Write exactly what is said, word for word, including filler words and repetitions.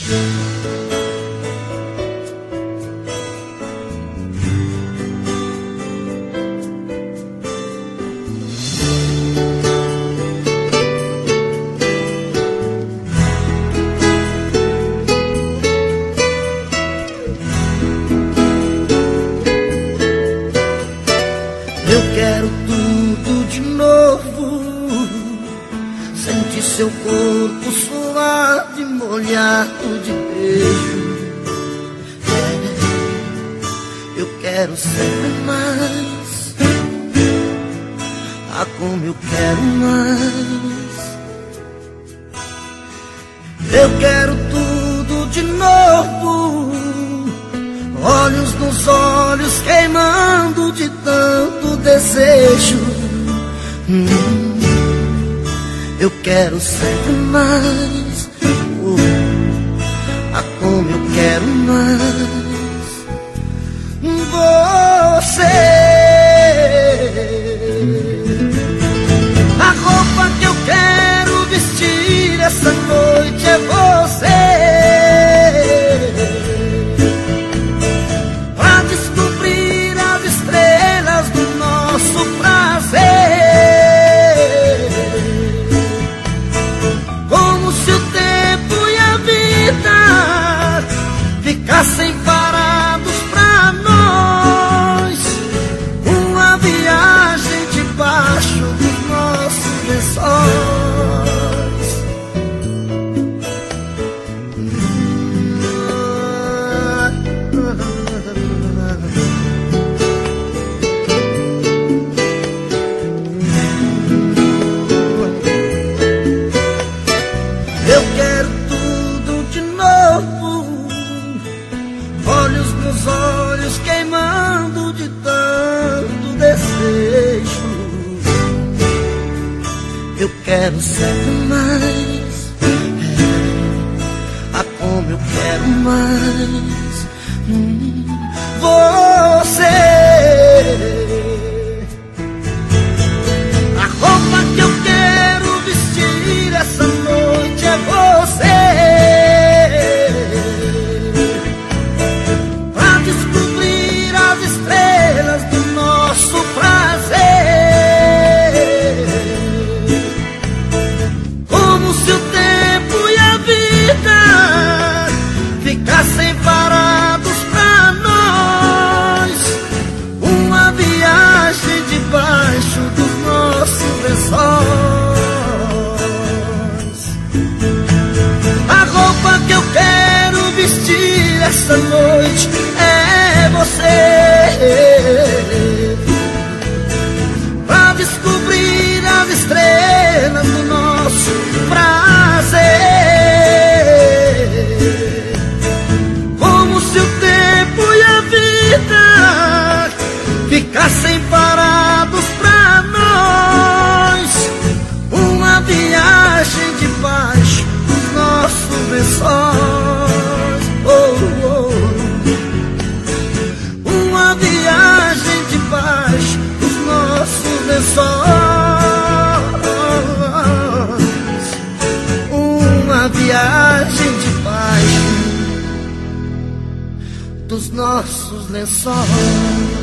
Eu quero tudo de novo, sentir seu corpo suado e molhado de beijo. É, eu quero sempre mais, ah, como eu quero mais. Eu quero tudo de novo, olhos nos olhos queimando de tanto desejo. hum, Eu quero sempre mais, oh, ah, como eu quero mais. Você, a roupa que eu quero vestir essa noite é você. Ficassem parados pra nós, uma viagem debaixo dos nossos lençóis. Eu quero tudo de novo, olhos nos olhos queimando de tanto desejo. Eu quero sempre mais, é, ah, como eu quero mais. hum, Você, a roupa que eu quero vestir essa noite é você. Ficassem parados pra nós, uma viagem debaixo dos nossos lençóis. A roupa que eu quero vestir essa noite é você, pra descobrir as estrelas do nosso prazer. Ficassem parados pra nós, uma viagem debaixo dos nossos lençóis. oh, oh. Uma viagem debaixo dos nossos lençóis. Uma viagem debaixo dos nossos lençóis.